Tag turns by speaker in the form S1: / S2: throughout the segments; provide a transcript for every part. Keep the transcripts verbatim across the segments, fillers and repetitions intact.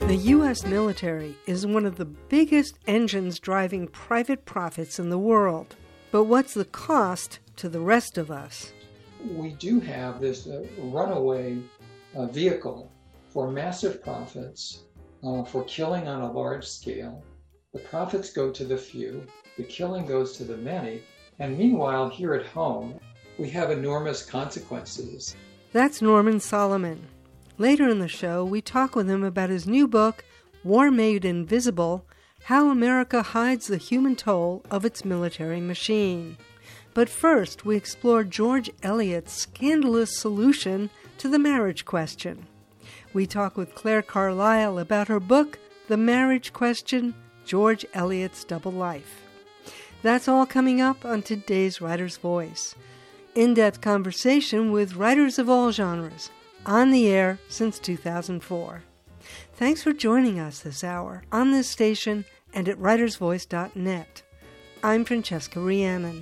S1: The U S military is one of the biggest engines driving private profits in the world. But what's the cost to the rest of us?
S2: We do have this uh, runaway uh, vehicle for massive profits, uh, for killing on a large scale. The profits go to the few, the killing goes to the many, and meanwhile, here at home, we have enormous consequences.
S1: That's Norman Solomon. Later in the show, we talk with him about his new book, War Made Invisible: How America Hides the Human Toll of Its Military Machine. But first, we explore George Eliot's scandalous solution to the marriage question. We talk with Claire Carlisle about her book, The Marriage Question: George Eliot's Double Life. That's all coming up on today's Writer's Voice. In-depth conversation with writers of all genres, on the air since two thousand four. Thanks for joining us this hour on this station and at writers voice dot net. I'm Francesca Rheannon.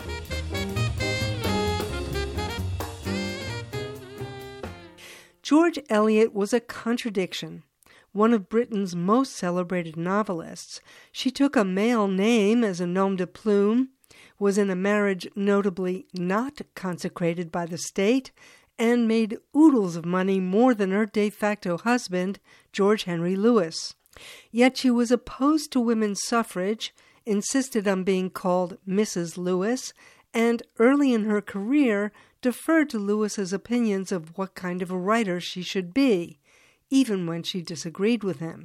S1: George Eliot was a contradiction. One of Britain's most celebrated novelists, she took a male name as a nom de plume, was in a marriage notably not consecrated by the state, and made oodles of money more than her de facto husband, George Henry Lewis. Yet she was opposed to women's suffrage, insisted on being called Missus Lewis, and early in her career deferred to Lewis's opinions of what kind of a writer she should be, even when she disagreed with him.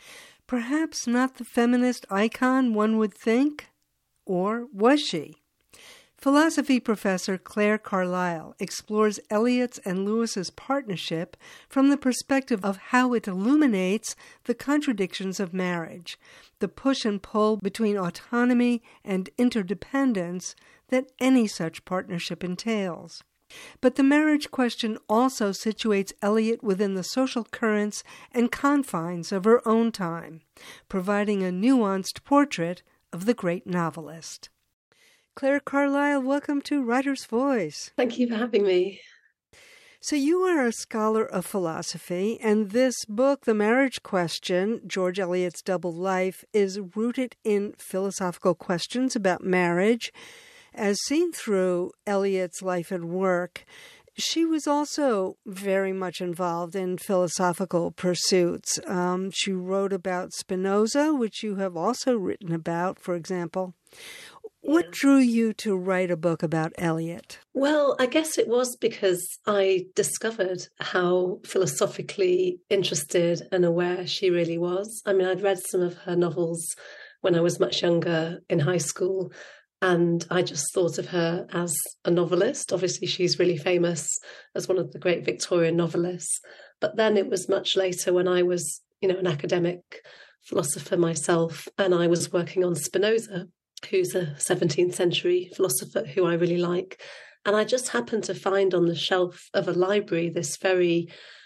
S1: Perhaps not the feminist icon one would think? Or was she? Philosophy professor Claire Carlisle explores Eliot's and Lewis's partnership from the perspective of how it illuminates the contradictions of marriage, the push and pull between autonomy and interdependence that any such partnership entails. But the marriage question also situates Eliot within the social currents and confines of her own time, providing a nuanced portrait of the great novelist. Claire Carlisle, welcome to Writer's Voice.
S3: Thank you for having me.
S1: So you are a scholar of philosophy, and this book, The Marriage Question, George Eliot's Double Life, is rooted in philosophical questions about marriage, as seen through Eliot's life and work. She was also very much involved in philosophical pursuits. Um, she wrote about Spinoza, which you have also written about, for example. What yeah. drew you to write a book about Eliot?
S3: Well, I guess it was because I discovered how philosophically interested and aware she really was. I mean, I'd read some of her novels when I was much younger in high school, and I just thought of her as a novelist. Obviously, she's really famous as one of the great Victorian novelists. But then it was much later when I was, you know, an academic philosopher myself, and I was working on Spinoza, who's a seventeenth century philosopher who I really like. And I just happened to find on the shelf of a library this very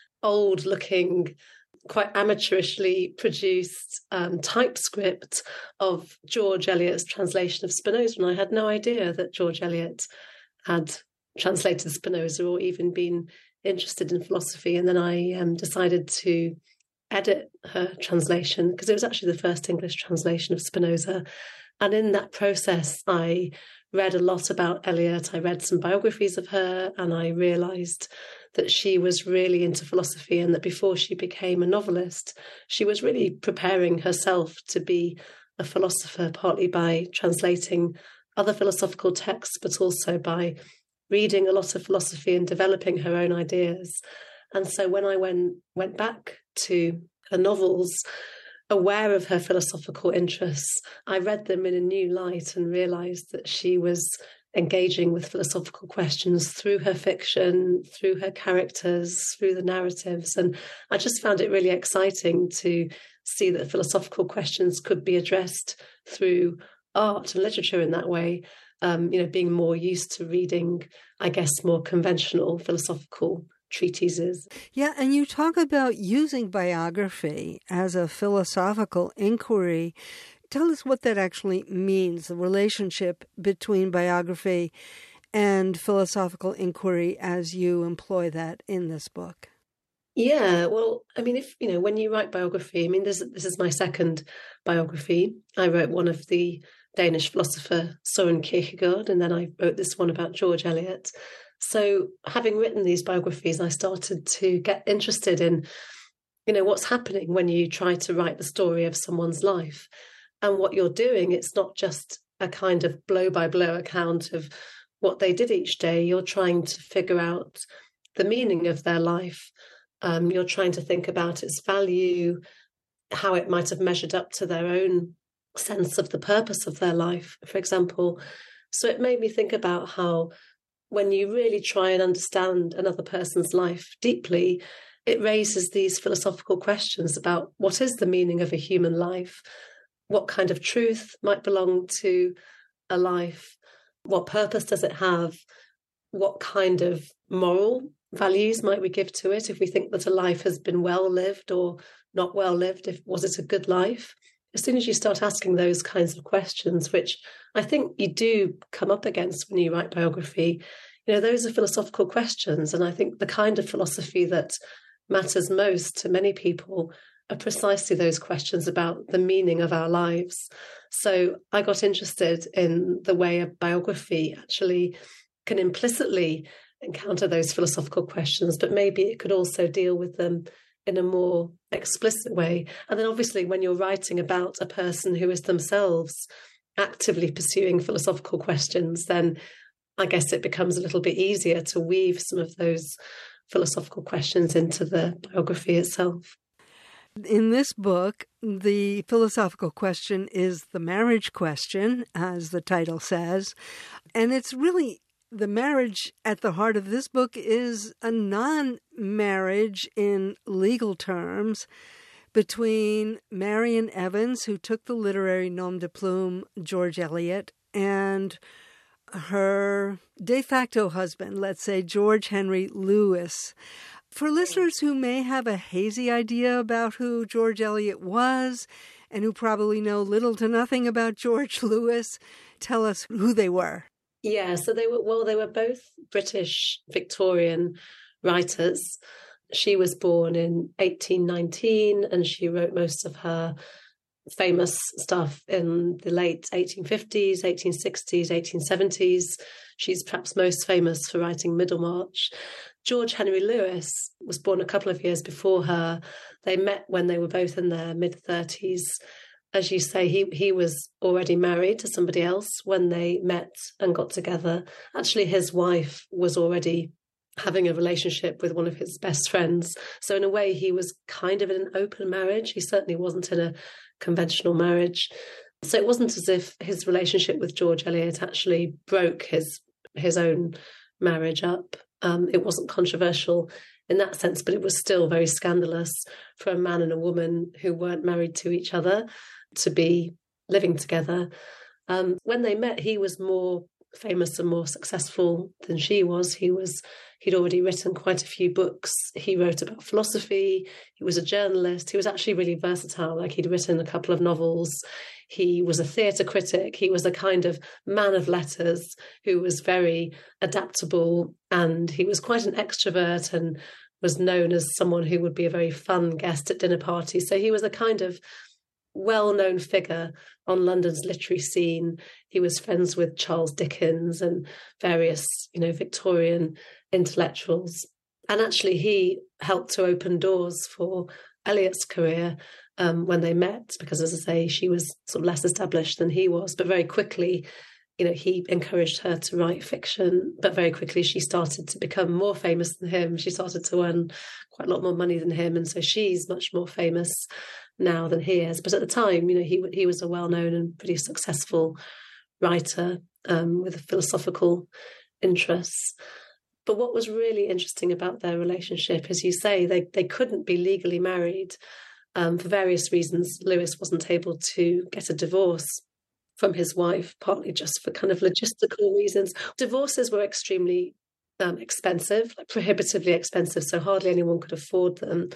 S3: old-looking, quite amateurishly produced um, typescript of George Eliot's translation of Spinoza. And I had no idea that George Eliot had translated Spinoza or even been interested in philosophy. And then I um, decided to edit her translation, because it was actually the first English translation of Spinoza. And in that process, I read a lot about Eliot. I read some biographies of her, and I realised that she was really into philosophy, and that before she became a novelist, she was really preparing herself to be a philosopher, partly by translating other philosophical texts, but also by reading a lot of philosophy and developing her own ideas. And so when I went, went back to her novels, aware of her philosophical interests, I read them in a new light and realised that she was engaging with philosophical questions through her fiction, through her characters, through the narratives. And I just found it really exciting to see that philosophical questions could be addressed through art and literature in that way, um, you know, being more used to reading, I guess, more conventional philosophical treatises.
S1: Yeah, and you talk about using biography as a philosophical inquiry. Tell us what that actually means, the relationship between biography and philosophical inquiry as you employ that in this book.
S3: Yeah, well, I mean, if you know, when you write biography, I mean, this this is my second biography. I wrote one of the Danish philosopher Søren Kierkegaard, and then I wrote this one about George Eliot. So, having written these biographies, I started to get interested in, you know, what's happening when you try to write the story of someone's life, and what you're doing. It's not just a kind of blow by blow account of what they did each day. You're trying to figure out the meaning of their life. Um, you're trying to think about its value, how it might have measured up to their own sense of the purpose of their life, for example. So it made me think about how when you really try and understand another person's life deeply, it raises these philosophical questions about what is the meaning of a human life, what kind of truth might belong to a life, what purpose does it have, what kind of moral values might we give to it if we think that a life has been well lived or not well lived. If was it a good life? As soon as you start asking those kinds of questions, which I think you do come up against when you write biography, you know, those are philosophical questions. And I think the kind of philosophy that matters most to many people are precisely those questions about the meaning of our lives. So I got interested in the way a biography actually can implicitly encounter those philosophical questions, but maybe it could also deal with them in a more explicit way. And then obviously when you're writing about a person who is themselves actively pursuing philosophical questions, then I guess it becomes a little bit easier to weave some of those philosophical questions into the biography itself.
S1: In this book, the philosophical question is the marriage question, as the title says. And it's really the marriage at the heart of this book is a non-marriage in legal terms between Marian Evans, who took the literary nom de plume, George Eliot, and her de facto husband, let's say George Henry Lewis. For listeners who may have a hazy idea about who George Eliot was and who probably know little to nothing about George Lewis, tell us who they were.
S3: Yeah, so they were, well, they were both British Victorian writers. She was born in eighteen nineteen and she wrote most of her famous stuff in the late eighteen fifties, eighteen sixties, eighteen seventies. She's perhaps most famous for writing Middlemarch. George Henry Lewis was born a couple of years before her. They met when they were both in their mid-thirties. As you say, he he was already married to somebody else when they met and got together. Actually, his wife was already having a relationship with one of his best friends. So in a way, he was kind of in an open marriage. He certainly wasn't in a conventional marriage. So it wasn't as if his relationship with George Eliot actually broke his his own marriage up. Um, it wasn't controversial in that sense, but it was still very scandalous for a man and a woman who weren't married to each other to be living together. Um, when they met, he was more famous and more successful than she was. He was, he'd already written quite a few books. He wrote about philosophy. He was a journalist. He was actually really versatile. Like he'd written a couple of novels. He was a theatre critic. He was a kind of man of letters who was very adaptable, and he was quite an extrovert and was known as someone who would be a very fun guest at dinner parties. So he was a kind of well-known figure on London's literary scene. He was friends with Charles Dickens and various, you know, Victorian intellectuals. And actually he helped to open doors for Eliot's career um, when they met, because as I say, she was sort of less established than he was. But very quickly, you know, he encouraged her to write fiction, but very quickly she started to become more famous than him. She started to earn quite a lot more money than him. And so she's much more famous now than he is. But at the time, you know, he he was a well-known and pretty successful writer um, with philosophical interests. But what was really interesting about their relationship, as you say, they, they couldn't be legally married um, for various reasons. Lewis wasn't able to get a divorce from his wife, partly just for kind of logistical reasons. Divorces were extremely um, expensive, like prohibitively expensive, so hardly anyone could afford them.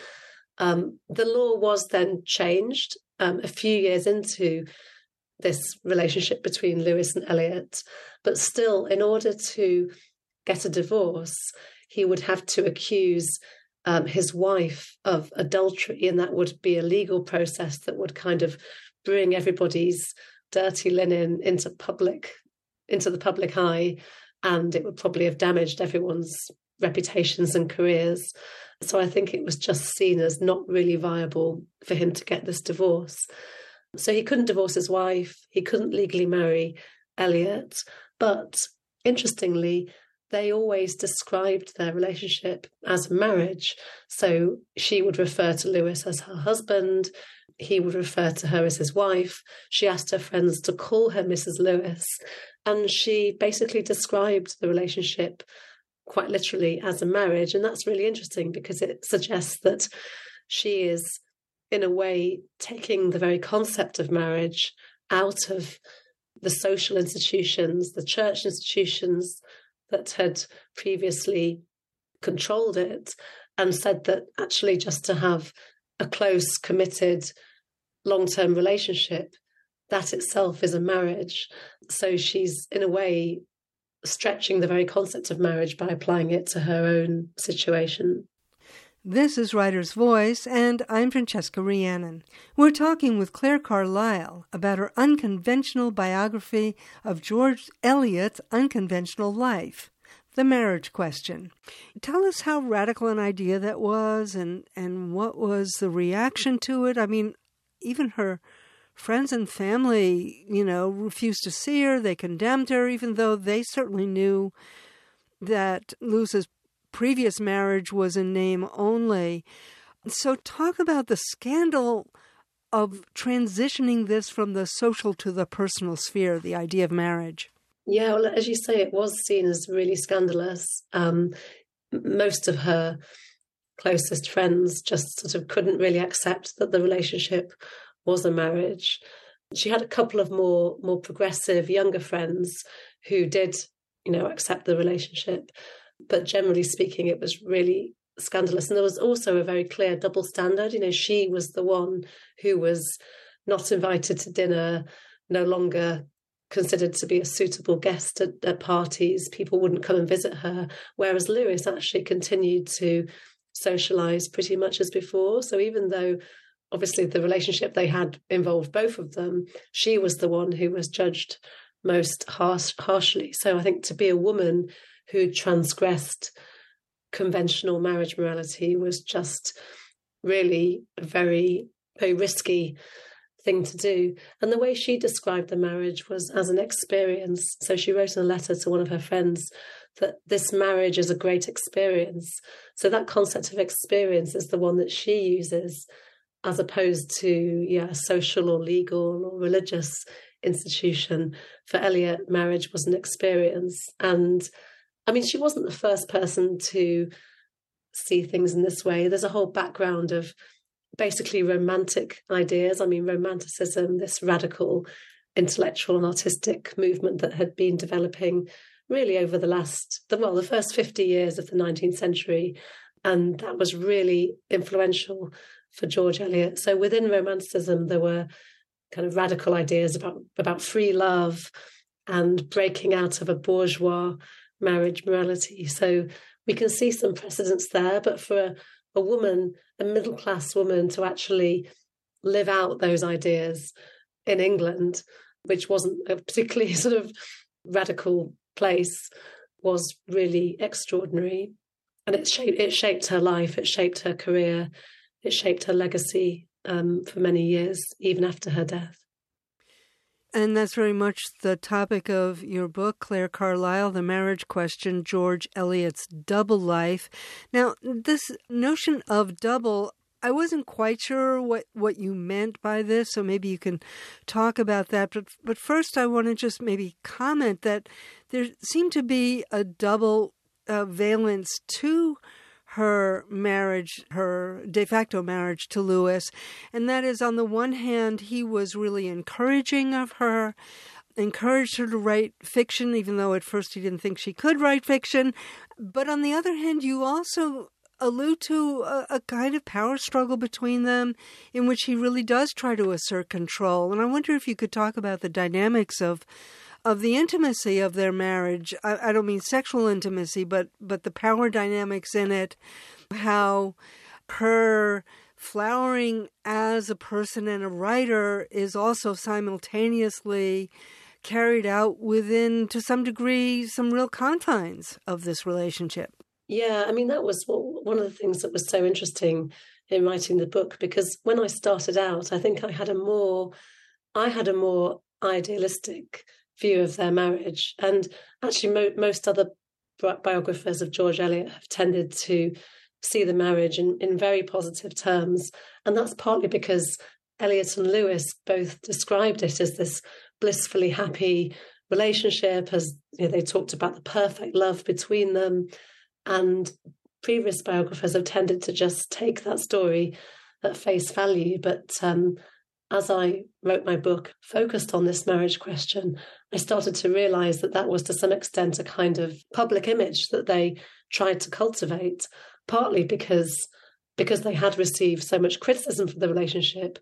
S3: Um, the law was then changed um, a few years into this relationship between Lewis and Eliot, but still, in order to get a divorce, he would have to accuse um, his wife of adultery, and that would be a legal process that would kind of bring everybody's dirty linen into public, into the public eye, and it would probably have damaged everyone's reputations and careers. So I think it was just seen as not really viable for him to get this divorce. So he couldn't divorce his wife, he couldn't legally marry Eliot, but interestingly, they always described their relationship as a marriage. So she would refer to Lewis as her husband, he would refer to her as his wife. She asked her friends to call her Missus Lewis, and she basically described the relationship quite literally as a marriage. And that's really interesting because it suggests that she is, in a way, taking the very concept of marriage out of the social institutions, the church institutions that had previously controlled it, and said that actually just to have a close, committed, long-term relationship, that itself is a marriage. So she's, in a way, stretching the very concept of marriage by applying it to her own situation.
S1: This is Writer's Voice, and I'm Francesca Rhiannon. We're talking with Claire Carlile about her unconventional biography of George Eliot's unconventional life, The Marriage Question. Tell us how radical an idea that was, and, and what was the reaction to it. I mean, even her friends and family, you know, refused to see her. They condemned her, even though they certainly knew that Lewis's previous marriage was in name only. So talk about the scandal of transitioning this from the social to the personal sphere, the idea of marriage.
S3: Yeah, well, as you say, it was seen as really scandalous. Um, most of her closest friends just sort of couldn't really accept that the relationship was a marriage. She had a couple of more more progressive younger friends who did, you know, accept the relationship. But generally speaking, it was really scandalous. And there was also a very clear double standard. You know, she was the one who was not invited to dinner, no longer considered to be a suitable guest at, at parties. People wouldn't come and visit her, whereas Lewis actually continued to socialise pretty much as before. So even though obviously the relationship they had involved both of them, she was the one who was judged most harsh, harshly. So I think to be a woman who transgressed conventional marriage morality was just really a very, very risky thing to do. And the way she described the marriage was as an experience. So she wrote in a letter to one of her friends that this marriage is a great experience. So that concept of experience is the one that she uses, as opposed to yeah, social or legal or religious institution. For Eliot, marriage was an experience. And I mean, she wasn't the first person to see things in this way. There's a whole background of basically romantic ideas. I mean, Romanticism, this radical intellectual and artistic movement that had been developing really over the last, well, the first fifty years of the nineteenth century. And that was really influential for George Eliot. So within Romanticism, there were kind of radical ideas about, about free love and breaking out of a bourgeois marriage morality. So we can see some precedents there, but for a, a woman, a middle-class woman, to actually live out those ideas in England, which wasn't a particularly sort of radical place, was really extraordinary. And it shaped, it shaped her life, it shaped her career, it shaped her legacy um, for many years, even after her death.
S1: And that's very much the topic of your book, Claire Carlile, The Marriage Question, George Eliot's Double Life. Now, this notion of double, I wasn't quite sure what, what you meant by this, so maybe you can talk about that. But, but first, I want to just maybe comment that there seemed to be a double uh, valence to her marriage, her de facto marriage to Lewis. And that is, on the one hand, he was really encouraging of her, encouraged her to write fiction, even though at first he didn't think she could write fiction. But on the other hand, you also allude to a, a kind of power struggle between them in which he really does try to assert control. And I wonder if you could talk about the dynamics of of the intimacy of their marriage. I, I don't mean sexual intimacy, but but the power dynamics in it, how her flowering as a person and a writer is also simultaneously carried out within, to some degree, some real confines of this relationship.
S3: Yeah, I mean, that was one of the things that was so interesting in writing the book, because when I started out, I think I had a more, I had a more idealistic view of their marriage. And actually, mo- most other biographers of George Eliot have tended to see the marriage in, in very positive terms. And that's partly because Eliot and Lewis both described it as this blissfully happy relationship, as you know, they talked about the perfect love between them. And previous biographers have tended to just take that story at face value. But um, as I wrote my book, focused on this marriage question, I started to realise that that was to some extent a kind of public image that they tried to cultivate, partly because, because they had received so much criticism for the relationship.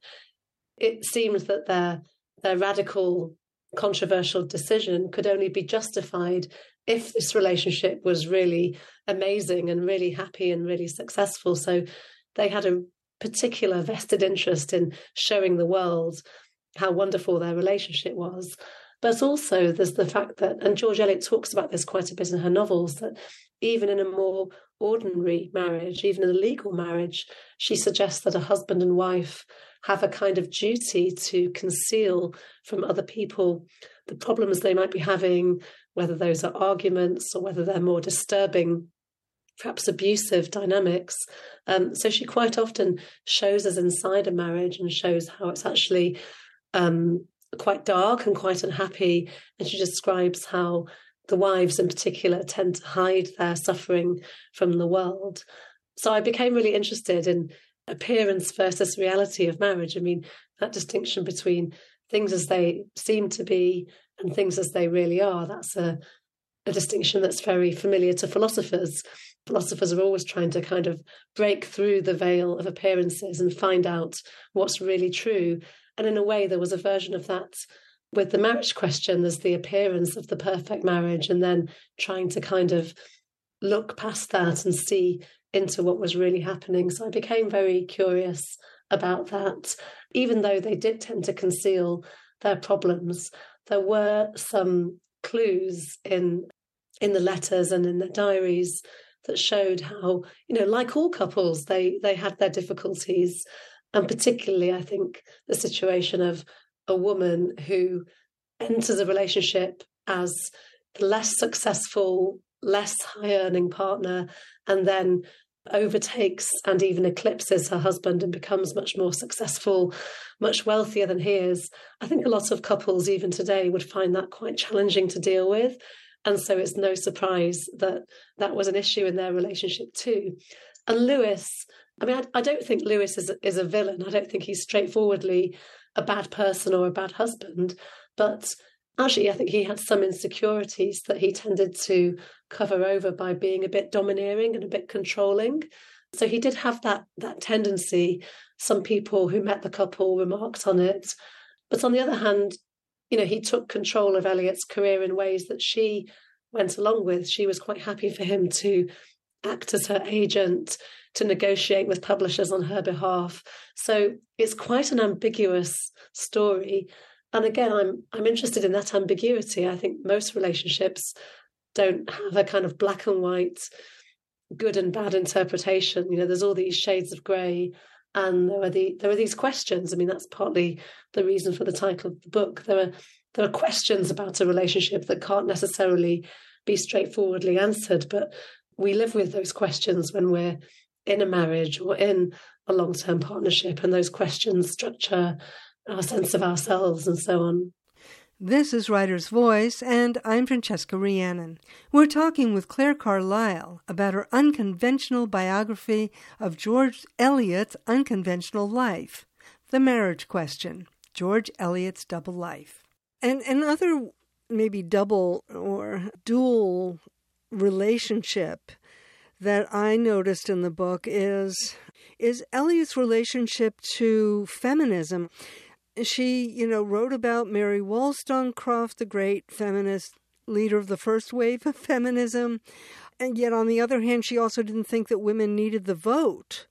S3: It seemed that their, their radical, controversial decision could only be justified if this relationship was really amazing and really happy and really successful. So they had a particular vested interest in showing the world how wonderful their relationship was. But also there's the fact that, and George Eliot talks about this quite a bit in her novels, that even in a more ordinary marriage, even in a legal marriage, she suggests that a husband and wife have a kind of duty to conceal from other people the problems they might be having, whether those are arguments or whether they're more disturbing, perhaps abusive dynamics. Um, so she quite often shows us inside a marriage and shows how it's actually um, quite dark and quite unhappy. And she describes how the wives in particular tend to hide their suffering from the world. So I became really interested in appearance versus reality of marriage. I mean, that distinction between things as they seem to be and things as they really are, that's a, a distinction that's very familiar to philosophers. Philosophers are always trying to kind of break through the veil of appearances and find out what's really true. And in a way, there was a version of that with the marriage question. There's the appearance of the perfect marriage, and then trying to kind of look past that and see into what was really happening. So I became very curious about that. Even though they did tend to conceal their problems, there were some clues in in the letters and in their diaries that showed how, you know, like all couples, they they had their difficulties. And particularly, I think, the situation of a woman who enters a relationship as the less successful, less high-earning partner, and then overtakes and even eclipses her husband and becomes much more successful, much wealthier than he is. I think a lot of couples, even today, would find that quite challenging to deal with. And so it's no surprise that that was an issue in their relationship too. And Lewis, I mean, I, I don't think Lewis is a, is a villain. I don't think he's straightforwardly a bad person or a bad husband. But actually, I think he had some insecurities that he tended to cover over by being a bit domineering and a bit controlling. So he did have that that tendency. Some people who met the couple remarked on it. But on the other hand, you know, he took control of Eliot's career in ways that she went along with. She was quite happy for him to act as her agent, to negotiate with publishers on her behalf. So it's quite an ambiguous story. And again, I'm I'm interested in that ambiguity. I think most relationships don't have a kind of black and white, good and bad interpretation. You know, there's all these shades of grey, and there are the there are these questions. I mean, that's partly the reason for the title of the book. There are there are questions about a relationship that can't necessarily be straightforwardly answered, but we live with those questions when we're in a marriage or in a long-term partnership, and those questions structure our sense of ourselves and so on.
S1: This is Writer's Voice, and I'm Francesca Rhiannon. We're talking with Claire Carlisle about her unconventional biography of George Eliot's unconventional life, The Marriage Question, George Eliot's Double Life. And another maybe double or dual relationship that I noticed in the book is, is Eliot's relationship to feminism. She, you know, wrote about Mary Wollstonecraft, the great feminist leader of the first wave of feminism. And yet, on the other hand, she also didn't think that women needed the vote.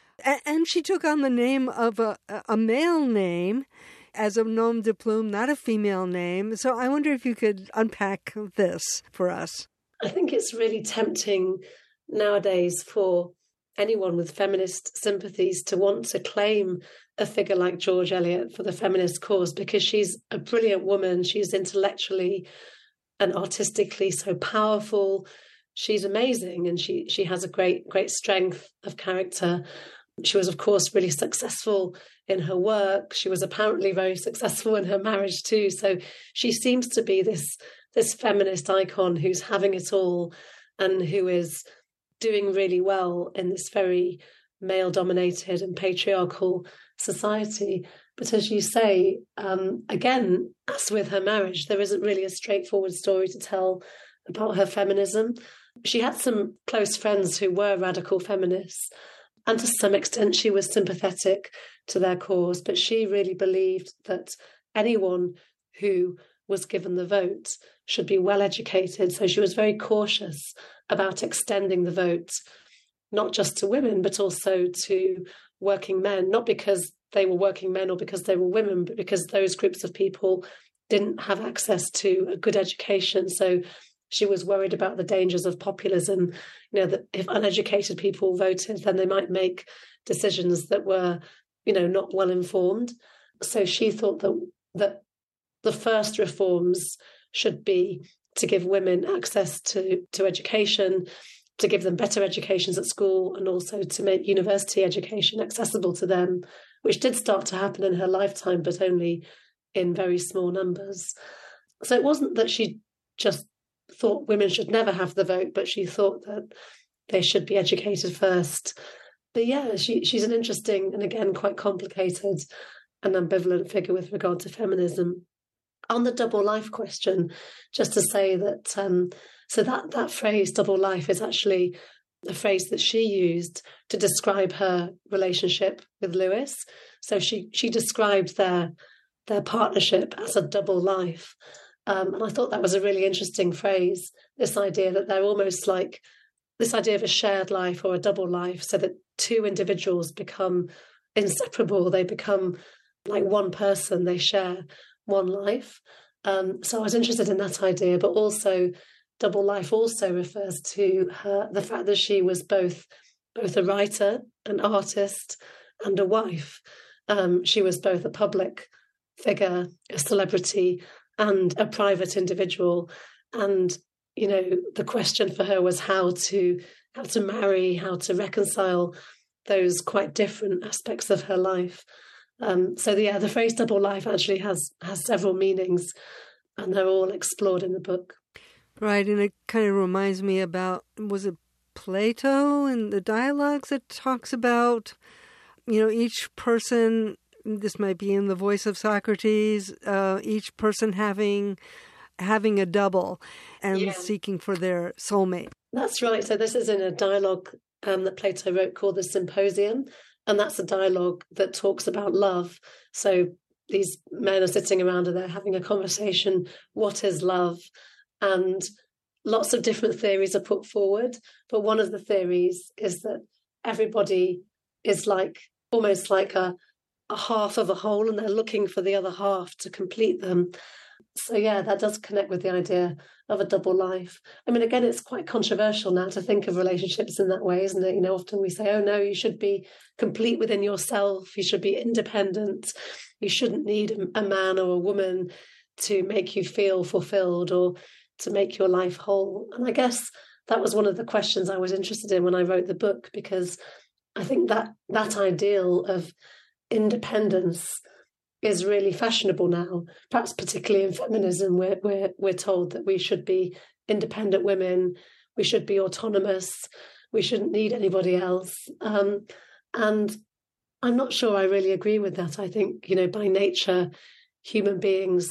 S1: And she took on the name of a, a male name as a nom de plume, not a female name. So I wonder if you could unpack this for us.
S3: I think it's really tempting nowadays for anyone with feminist sympathies to want to claim a figure like George Eliot for the feminist cause, because she's a brilliant woman. She's intellectually and artistically so powerful. She's amazing, and she she has a great, great strength of character. She was, of course, really successful in her work. She was apparently very successful in her marriage too. So she seems to be this, this feminist icon who's having it all and who is doing really well in this very male-dominated and patriarchal society. But as you say, um, again, as with her marriage, there isn't really a straightforward story to tell about her feminism. She had some close friends who were radical feminists, and to some extent she was sympathetic to their cause, but she really believed that anyone who was given the vote should be well educated. So she was very cautious about extending the vote, not just to women, but also to working men, not because they were working men or because they were women, but because those groups of people didn't have access to a good education. So she was worried about the dangers of populism, you know, that if uneducated people voted, then they might make decisions that were, you know, not well informed. So she thought that that the first reforms should be to give women access to, to education, to give them better educations at school, and also to make university education accessible to them, which did start to happen in her lifetime, but only in very small numbers. So it wasn't that she just thought women should never have the vote, but she thought that they should be educated first. But yeah, she, she's an interesting and again quite complicated and ambivalent figure with regard to feminism. On the double life question, just to say that, um, so that, that phrase, double life, is actually a phrase that she used to describe her relationship with Lewis. So she she described their their partnership as a double life. Um, and I thought that was a really interesting phrase, this idea that they're almost like, this idea of a shared life or a double life, so that two individuals become inseparable, they become like one person, they share one life. Um, so I was interested in that idea, but also double life also refers to her, the fact that she was both both a writer, an artist, and a wife. Um, she was both a public figure, a celebrity, and a private individual. And, you know, the question for her was how to how to marry, how to reconcile those quite different aspects of her life. Um, so, yeah, the phrase double life actually has has several meanings, and they're all explored in the book.
S1: Right, and it kind of reminds me about, was it Plato and the dialogues that talks about, you know, each person, this might be in the voice of Socrates, uh, each person having having a double and yeah. seeking for their soulmate.
S3: That's right. So this is in a dialogue um, that Plato wrote called the Symposium, and that's a dialogue that talks about love. So these men are sitting around and they're having a conversation. What is love? And lots of different theories are put forward. But one of the theories is that everybody is like almost like a, a half of a whole, and they're looking for the other half to complete them. So, yeah, that does connect with the idea of a double life. I mean, again, it's quite controversial now to think of relationships in that way, isn't it? You know, often we say, oh, no, you should be complete within yourself. You should be independent. You shouldn't need a man or a woman to make you feel fulfilled or to make your life whole. And I guess that was one of the questions I was interested in when I wrote the book, because I think that that ideal of independence is really fashionable now, perhaps particularly in feminism, where we're, we're told that we should be independent women, we should be autonomous, we shouldn't need anybody else. Um, and I'm not sure I really agree with that. I think, you know, by nature, human beings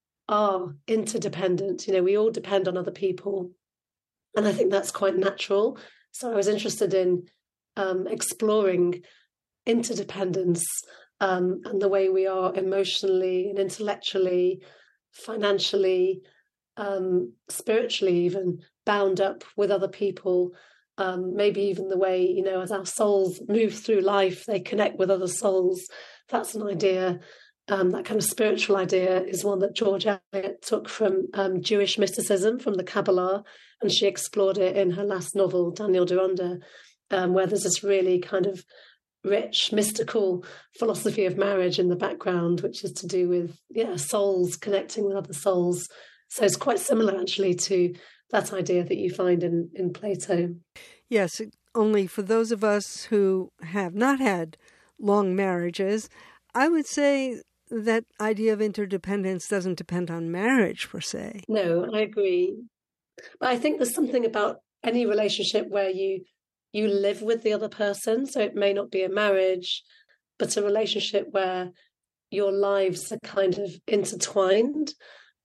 S3: are interdependent. You know, we all depend on other people. And I think that's quite natural. So I was interested in um, exploring interdependence Um, and the way we are emotionally and intellectually, financially, um, spiritually even bound up with other people. Um, maybe even the way, you know, as our souls move through life, they connect with other souls. That's an idea. Um, that kind of spiritual idea is one that George Eliot took from um, Jewish mysticism, from the Kabbalah, and she explored it in her last novel, Daniel Deronda, um, where there's this really kind of rich, mystical philosophy of marriage in the background, which is to do with, yeah, souls connecting with other souls. So it's quite similar, actually, to that idea that you find in, in Plato.
S1: Yes, only for those of us who have not had long marriages, I would say that idea of interdependence doesn't depend on marriage per se.
S3: No, I agree. But I think there's something about any relationship where you you live with the other person. So it may not be a marriage, but a relationship where your lives are kind of intertwined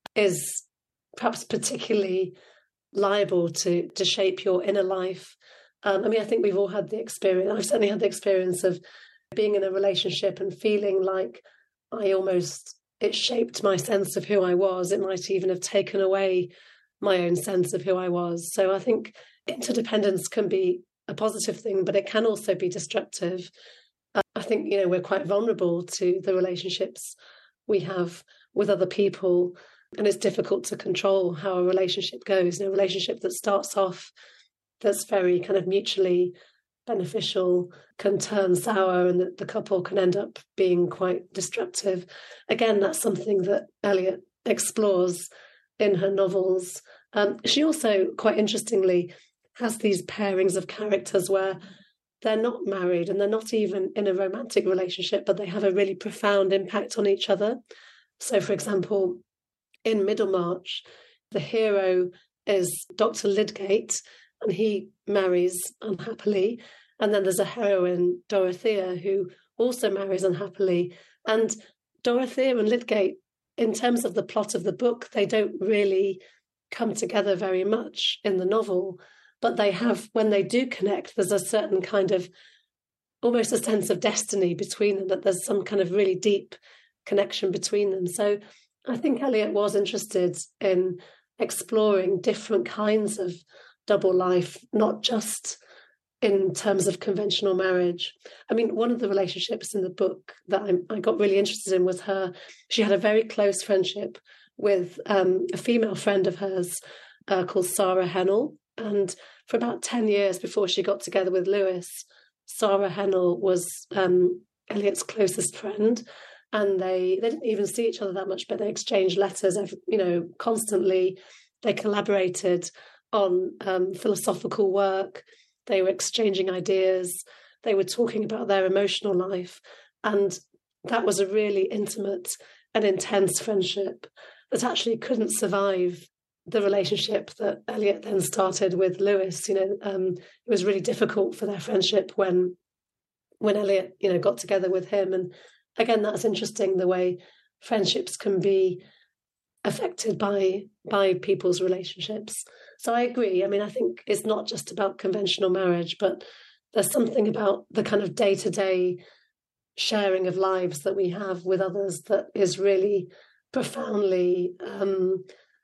S3: is perhaps particularly liable to to shape your inner life. Um, I mean, I think we've all had the experience. I've certainly had the experience of being in a relationship and feeling like I almost, it shaped my sense of who I was. It might even have taken away my own sense of who I was. So I think interdependence can be a positive thing, but it can also be destructive. Uh, I think, you know, we're quite vulnerable to the relationships we have with other people, and it's difficult to control how a relationship goes. A relationship that starts off that's very kind of mutually beneficial can turn sour, and the, the couple can end up being quite destructive. Again, that's something that Eliot explores in her novels. Um, she also, quite interestingly, has these pairings of characters where they're not married and they're not even in a romantic relationship, but they have a really profound impact on each other. So, for example, in Middlemarch, the hero is Doctor Lydgate, and he marries unhappily. And then there's a heroine, Dorothea, who also marries unhappily. And Dorothea and Lydgate, in terms of the plot of the book, they don't really come together very much in the novel. But they have, when they do connect, there's a certain kind of, almost a sense of destiny between them, that there's some kind of really deep connection between them. So I think Eliot was interested in exploring different kinds of double life, not just in terms of conventional marriage. I mean, one of the relationships in the book that I, I got really interested in was her. She had a very close friendship with um, a female friend of hers uh, called Sarah Hennell. And for about ten years before she got together with Lewis, Sarah Hennell was um, Eliot's closest friend. And they, they didn't even see each other that much, but they exchanged letters, you know, constantly. They collaborated on um, philosophical work. They were exchanging ideas. They were talking about their emotional life. And that was a really intimate and intense friendship that actually couldn't survive the relationship that Eliot then started with Lewis. You know, um, it was really difficult for their friendship when when Eliot, you know, got together with him. And again, that's interesting, the way friendships can be affected by by people's relationships. So I agree. I mean, I think it's not just about conventional marriage, but there's something about the kind of day-to-day sharing of lives that we have with others that is really profoundly um,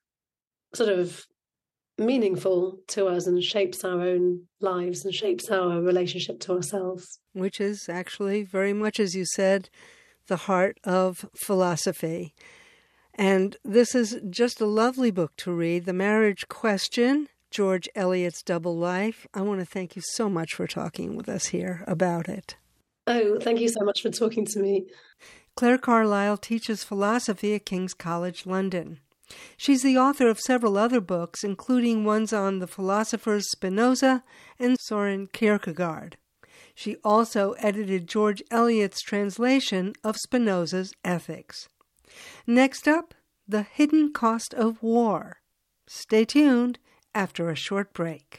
S3: sort of meaningful to us and shapes our own lives and shapes our relationship to ourselves.
S1: Which is actually very much, as you said, the heart of philosophy. And this is just a lovely book to read, The Marriage Question, George Eliot's Double Life. I want to thank you so much for talking with us here about it.
S3: Oh, thank you so much for talking to me.
S1: Claire Carlisle teaches philosophy at King's College London. She's the author of several other books, including ones on the philosophers Spinoza and Soren Kierkegaard. She also edited George Eliot's translation of Spinoza's Ethics. Next up, The Hidden Cost of War. Stay tuned after a short break.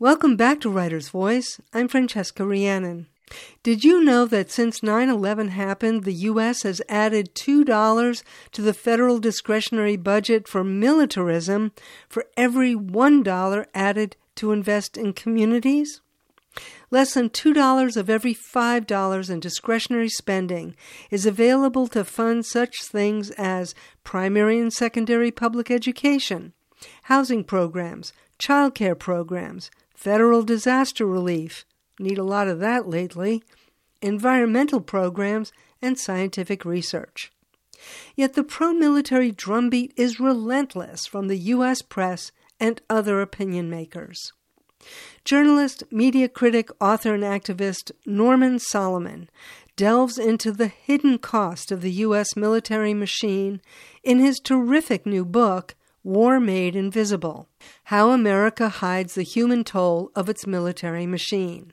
S1: Welcome back to Writer's Voice. I'm Francesca Rhiannon. Did you know that since nine eleven happened, the U S has added two dollars to the federal discretionary budget for militarism for every one dollar added to invest in communities? Less than two dollars of every five dollars in discretionary spending is available to fund such things as primary and secondary public education, housing programs, child care programs, federal disaster relief, need a lot of that lately, environmental programs, and scientific research. Yet the pro-military drumbeat is relentless from the U S press and other opinion makers. Journalist, media critic, author, and activist Norman Solomon delves into the hidden cost of the U S military machine in his terrific new book, War Made Invisible: How America Hides the Human Toll of Its Military Machine.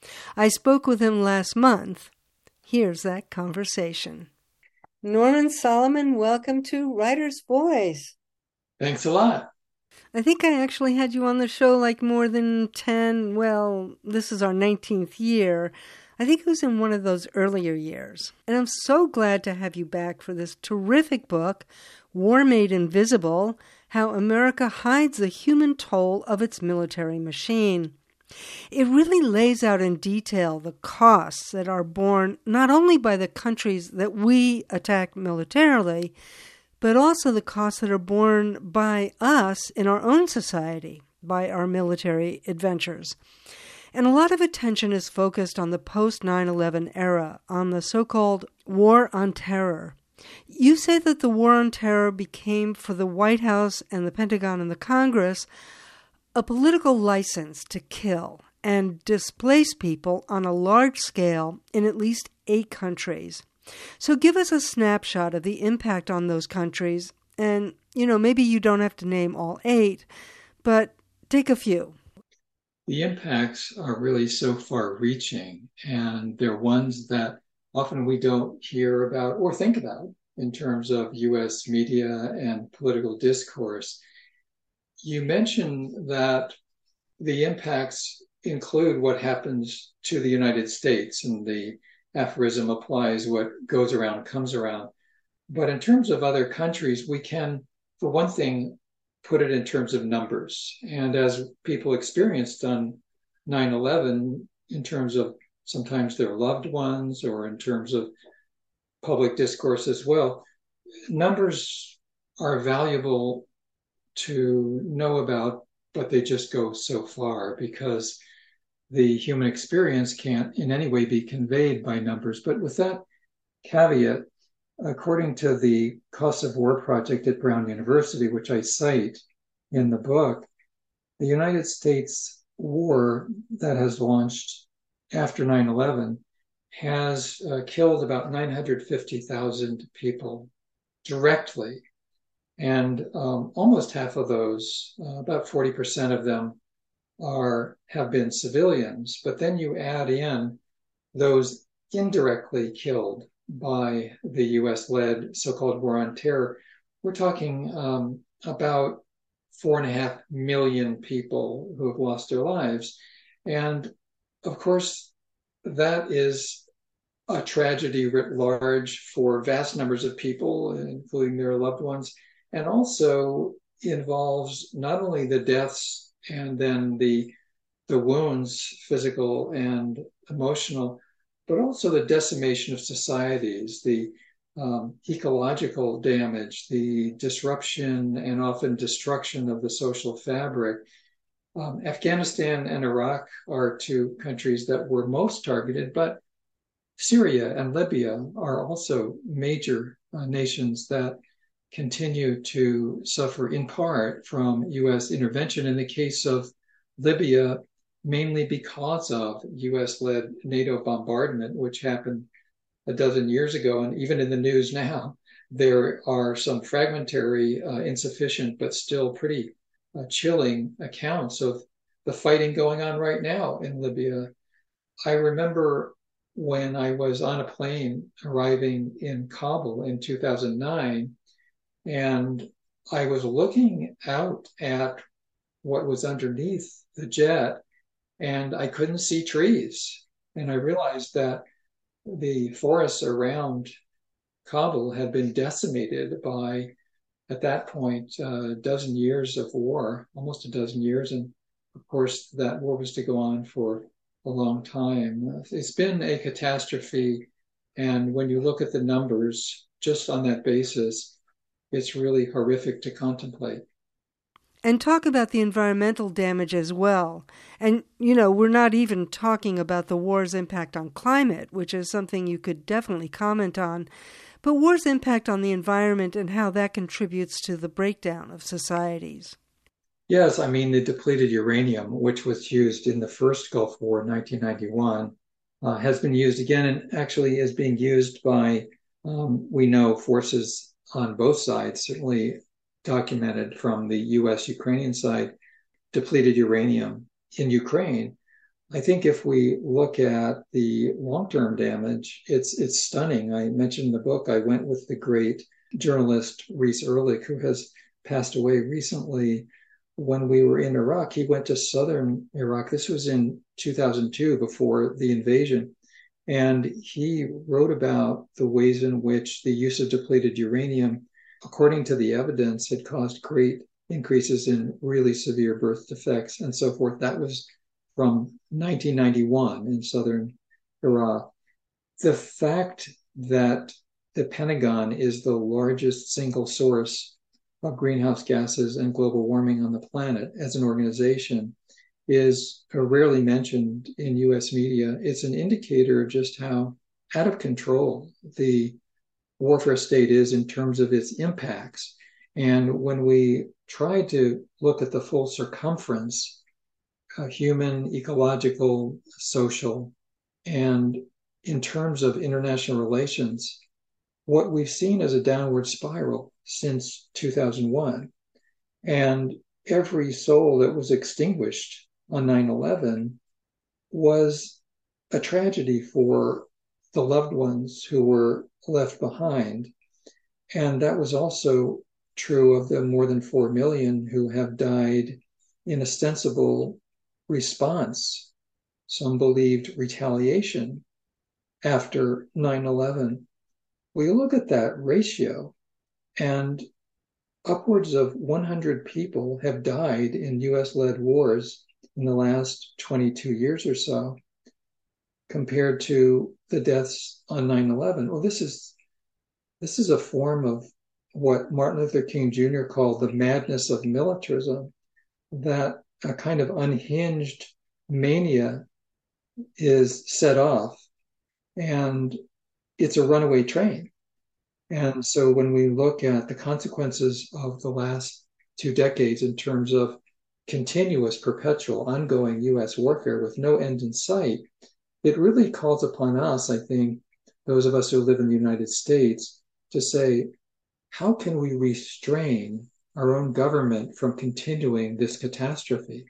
S1: I spoke with him last month. Here's that conversation. Norman Solomon, welcome to Writer's Voice.
S2: Thanks a lot.
S1: I think I actually had you on the show like more than ten, well, this is our nineteenth year. I think it was in one of those earlier years. And I'm so glad to have you back for this terrific book, War Made Invisible: How America Hides the Human Toll of Its Military Machine. It really lays out in detail the costs that are borne not only by the countries that we attack militarily, but also the costs that are borne by us in our own society, by our military adventures. And a lot of attention is focused on the post nine eleven era, on the so-called War on Terror. You say that the War on Terror became, for the White House and the Pentagon and the Congress, a political license to kill and displace people on a large scale in at least eight countries. So give us a snapshot of the impact on those countries, and, you know, maybe you don't have to name all eight, but take a few.
S2: The impacts are really so far-reaching, and they're ones that often we don't hear about or think about in terms of U S media and political discourse. You mentioned that the impacts include what happens to the United States, and the aphorism applies, what goes around comes around. But in terms of other countries, we can, for one thing, put it in terms of numbers. And as people experienced on nine eleven, in terms of sometimes their loved ones or in terms of public discourse as well, numbers are valuable to know about, but they just go so far because the human experience can't in any way be conveyed by numbers. But with that caveat, according to the Cost of War Project at Brown University, which I cite in the book, the United States war that has launched after nine eleven has uh, killed about nine hundred fifty thousand people directly. And um, almost half of those, uh, about forty percent of them, are have been civilians. But then you add in those indirectly killed by the U S-led so-called War on Terror. We're talking um, about four and a half million people who have lost their lives. And of course, that is a tragedy writ large for vast numbers of people, including their loved ones, and also involves not only the deaths and then the the wounds, physical and emotional, but also the decimation of societies, the um, ecological damage, the disruption and often destruction of the social fabric. Um, Afghanistan and Iraq are two countries that were most targeted, but Syria and Libya are also major uh, nations that continue to suffer in part from U S intervention. In the case of Libya, mainly because of U S-led NATO bombardment, which happened a dozen years ago. And even in the news now, there are some fragmentary, uh, insufficient, but still pretty uh, chilling accounts of the fighting going on right now in Libya. I remember when I was on a plane arriving in Kabul in two thousand nine, and I was looking out at what was underneath the jet, and I couldn't see trees. And I realized that the forests around Kabul had been decimated by, at that point, a dozen years of war, almost a dozen years. And of course, that war was to go on for a long time. It's been a catastrophe. And when you look at the numbers, just on that basis, it's really horrific to contemplate.
S1: And talk about the environmental damage as well. And, you know, we're not even talking about the war's impact on climate, which is something you could definitely comment on, but war's impact on the environment and how that contributes to the breakdown of societies.
S2: Yes, I mean, the depleted uranium, which was used in the first Gulf War in nineteen ninety-one, uh, has been used again and actually is being used by, um, we know, forces on both sides, certainly documented from the U S Ukrainian side, depleted uranium in Ukraine. I think if we look at the long-term damage, it's it's stunning. I mentioned in the book, I went with the great journalist Reese Erlich, who has passed away recently. When we were in Iraq, he went to southern Iraq. This was in two thousand two, before the invasion. And he wrote about the ways in which the use of depleted uranium, according to the evidence, had caused great increases in really severe birth defects and so forth. That was from nineteen ninety-one in southern Iraq. The fact that the Pentagon is the largest single source of greenhouse gases and global warming on the planet as an organization is rarely mentioned in U S media. It's an indicator of just how out of control the warfare state is in terms of its impacts. And when we try to look at the full circumference, uh, human, ecological, social, and in terms of international relations, what we've seen is a downward spiral since two thousand one. And every soul that was extinguished on nine eleven was a tragedy for the loved ones who were left behind. And that was also true of the more than four million who have died in ostensible response, some believed retaliation, after nine eleven. We look at that ratio, and upwards of one hundred people have died in U S-led wars in the last twenty-two years or so, compared to the deaths on nine eleven. Well, this is this is a form of what Martin Luther King Junior called the madness of militarism, that a kind of unhinged mania is set off, and it's a runaway train. And so when we look at the consequences of the last two decades in terms of continuous, perpetual, ongoing U S warfare with no end in sight, it really calls upon us, I think, those of us who live in the United States, to say, how can we restrain our own government from continuing this catastrophe?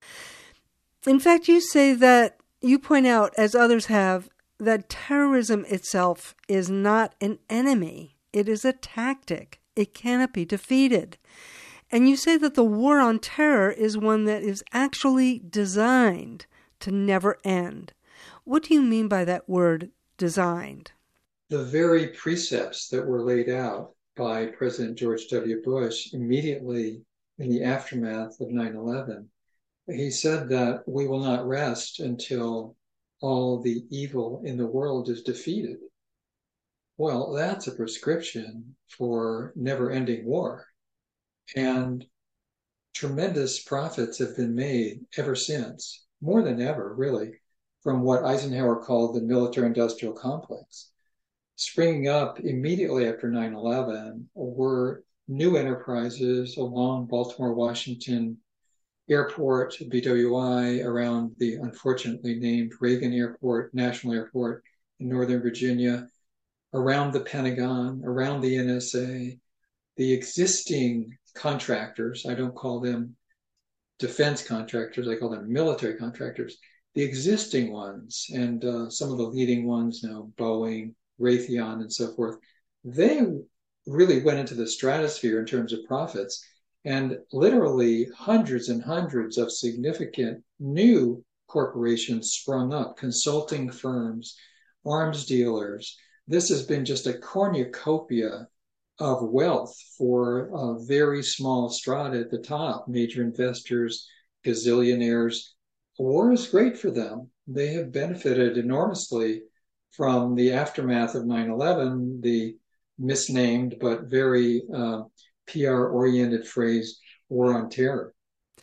S1: In fact, you say that, you point out, as others have, that terrorism itself is not an enemy. It is a tactic. It cannot be defeated. And you say that the war on terror is one that is actually designed to never end. What do you mean by that word, designed?
S2: The very precepts that were laid out by President George W. Bush immediately in the aftermath of nine eleven, he said that we will not rest until all the evil in the world is defeated. Well, that's a prescription for never-ending war. And tremendous profits have been made ever since, more than ever, really, from what Eisenhower called the military-industrial complex. Springing up immediately after nine eleven were new enterprises along Baltimore-Washington Airport, B W I, around the unfortunately named Reagan Airport, National Airport in Northern Virginia, around the Pentagon, around the N S A, the existing contractors, I don't call them defense contractors, I call them military contractors, the existing ones, and uh, some of the leading ones now, Boeing, Raytheon, and so forth, they really went into the stratosphere in terms of profits. And literally hundreds and hundreds of significant new corporations sprung up, consulting firms, arms dealers. This has been just a cornucopia of wealth for a very small strata at the top, major investors, gazillionaires. War is great for them. They have benefited enormously from the aftermath of nine eleven, the misnamed but very uh, P R-oriented phrase, war on terror.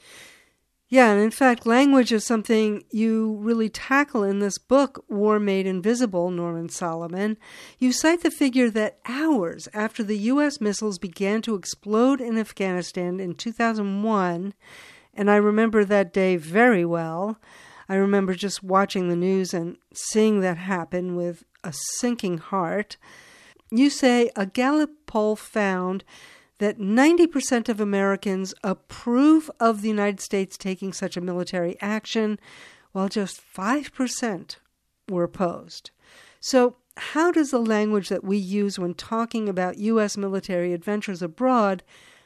S1: Yeah, and in fact, language is something you really tackle in this book, War Made Invisible, Norman Solomon. You cite the figure that hours after the U S missiles began to explode in Afghanistan in two thousand one, and I remember that day very well. I remember just watching the news and seeing that happen with a sinking heart. You say a Gallup poll found that ninety percent of Americans approve of the United States taking such a military action, while just five percent were opposed. So how does the language that we use when talking about U S military adventures abroad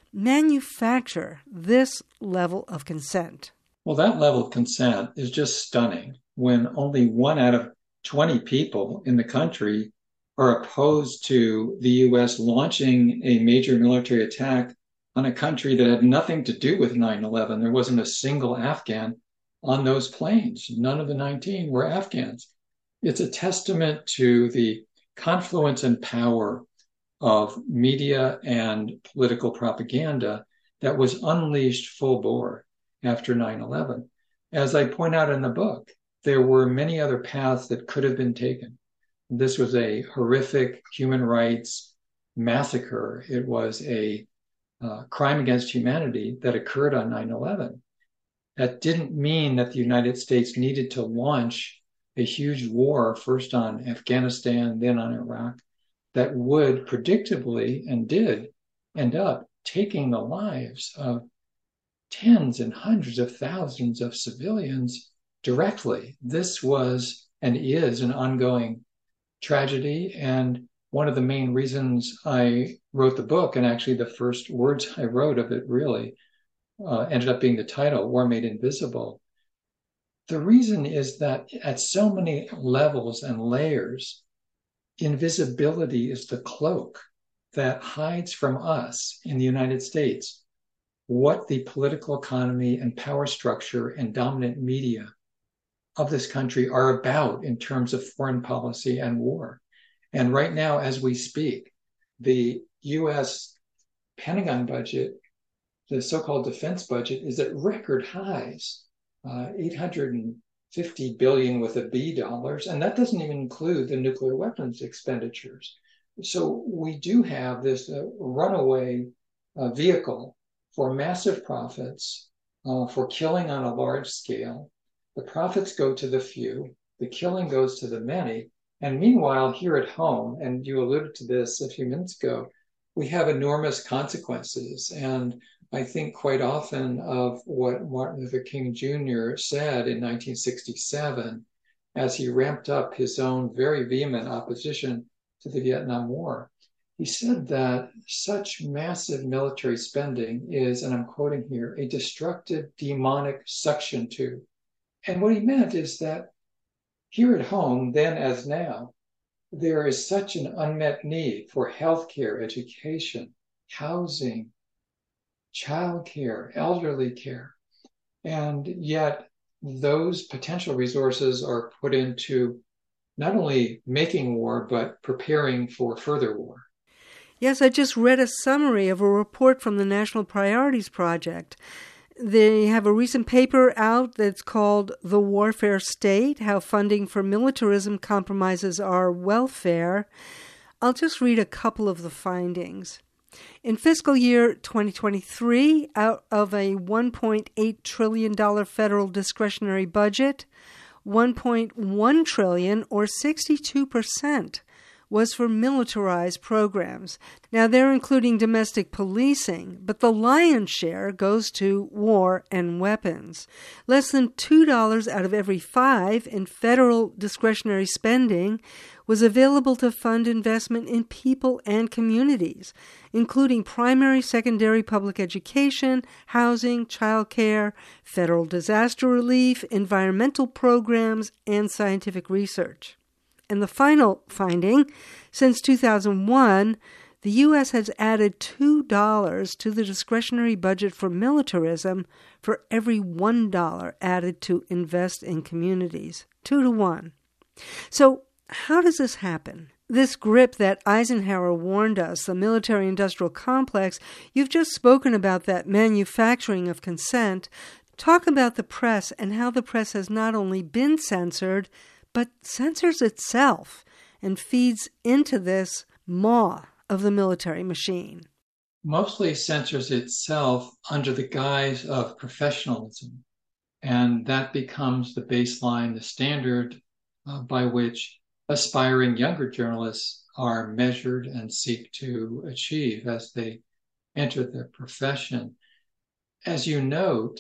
S1: manufacture this level of consent?
S2: Well, that level of consent is just stunning when only one out of twenty people in the country are opposed to the U S launching a major military attack on a country that had nothing to do with nine eleven. There wasn't a single Afghan on those planes. None of the nineteen were Afghans. It's a testament to the confluence and power of media and political propaganda that was unleashed full bore after nine eleven. As I point out in the book, there were many other paths that could have been taken. This was a horrific human rights massacre. It was a uh, crime against humanity that occurred on nine eleven. That didn't mean that the United States needed to launch a huge war, first on Afghanistan, then on Iraq, that would predictably and did end up taking the lives of tens and hundreds of thousands of civilians directly. This was and is an ongoing tragedy, and one of the main reasons I wrote the book, and actually the first words I wrote of it really uh, ended up being the title, War Made Invisible. The reason is that at so many levels and layers, invisibility is the cloak that hides from us in the United States what the political economy and power structure and dominant media of this country are about in terms of foreign policy and war. And right now, as we speak, the U S Pentagon budget, the so-called defense budget, is at record highs, uh, eight hundred fifty billion with a B dollars, and that doesn't even include the nuclear weapons expenditures. So we do have this uh, runaway uh, vehicle for massive profits, uh, for killing on a large scale. The profits go to the few, the killing goes to the many. And meanwhile, here at home, and you alluded to this a few minutes ago, we have enormous consequences. And I think quite often of what Martin Luther King Junior said in nineteen sixty-seven, as he ramped up his own very vehement opposition to the Vietnam War. He said that such massive military spending is, and I'm quoting here, a destructive demonic suction tube. And what he meant is that here at home, then as now, there is such an unmet need for healthcare, education, housing, childcare, elderly care. And yet those potential resources are put into not only making war, but preparing for further war.
S1: Yes, I just read a summary of a report from the National Priorities Project. They have a recent paper out that's called The Warfare State, How Funding for Militarism Compromises Our Welfare. I'll just read a couple of the findings. In fiscal year twenty twenty-three, out of a one point eight trillion dollars federal discretionary budget, one point one trillion dollars or sixty-two percent was for militarized programs. Now, they're including domestic policing, but the lion's share goes to war and weapons. Less than two dollars out of every five in federal discretionary spending was available to fund investment in people and communities, including primary, secondary public education, housing, childcare, federal disaster relief, environmental programs, and scientific research. And the final finding, since two thousand one, the U S has added two dollars to the discretionary budget for militarism for every one dollar added to invest in communities. Two to one. So how does this happen? This grip that Eisenhower warned us, the military-industrial complex, you've just spoken about that manufacturing of consent. Talk about the press and how the press has not only been censored, but censors itself and feeds into this maw of the military machine.
S2: Mostly censors itself under the guise of professionalism. And that becomes the baseline, the standard uh, by which aspiring younger journalists are measured and seek to achieve as they enter the profession. As you note,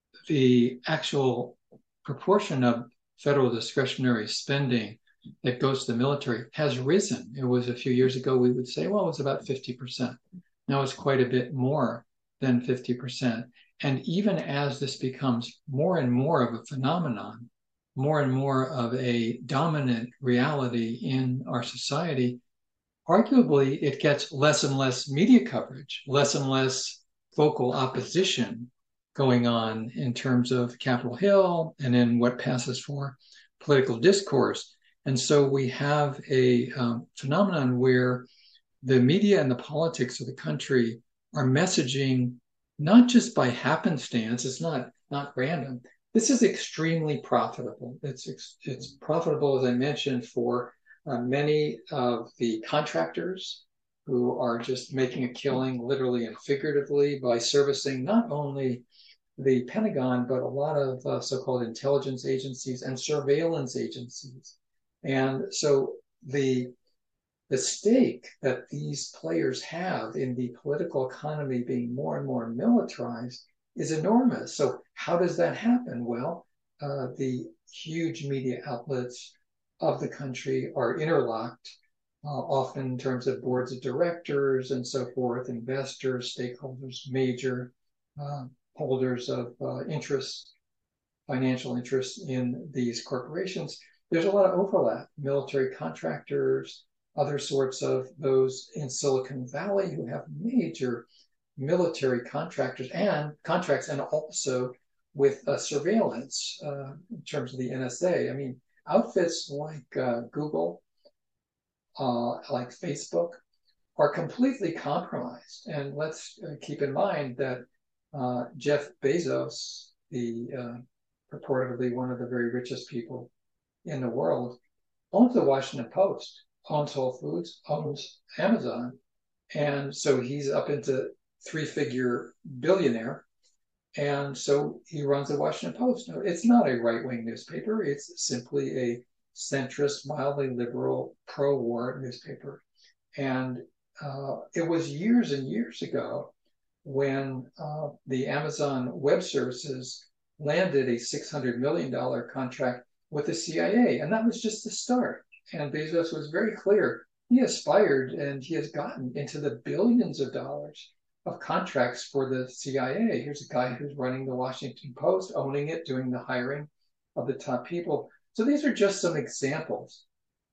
S2: the actual proportion of federal discretionary spending that goes to the military has risen. It was a few years ago, we would say, well, it was about fifty percent. Now it's quite a bit more than fifty percent. And even as this becomes more and more of a phenomenon, more and more of a dominant reality in our society, arguably it gets less and less media coverage, less and less vocal opposition going on in terms of Capitol Hill and in what passes for political discourse. And so we have a um, phenomenon where the media and the politics of the country are messaging not just by happenstance, it's not, not random. This is extremely profitable. It's it's profitable, as I mentioned, for uh, many of the contractors who are just making a killing literally and figuratively by servicing not only the Pentagon, but a lot of uh, so-called intelligence agencies and surveillance agencies. And so the the stake that these players have in the political economy being more and more militarized is enormous. So how does that happen? Well, uh, the huge media outlets of the country are interlocked, uh, often in terms of boards of directors and so forth, investors, stakeholders, major uh, holders of uh, interests, financial interests in these corporations. There's a lot of overlap, military contractors, other sorts of those in Silicon Valley who have major military contractors and contracts, and also with uh, surveillance uh, in terms of the N S A. I mean, outfits like uh, Google, uh, like Facebook, are completely compromised. And let's uh, keep in mind that uh, Jeff Bezos, the uh, purportedly one of the very richest people in the world, owns the Washington Post, owns Whole Foods, owns Amazon. And so he's up into three-figure billionaire. And so he runs the Washington Post. No, it's not a right-wing newspaper. It's simply a centrist, mildly liberal, pro-war newspaper. And uh, it was years and years ago when uh, the Amazon Web Services landed a six hundred million dollars contract with the C I A. And that was just the start. And Bezos was very clear. He aspired and he has gotten into the billions of dollars of contracts for the C I A. Here's a guy who's running the Washington Post, owning it, doing the hiring of the top people. So these are just some examples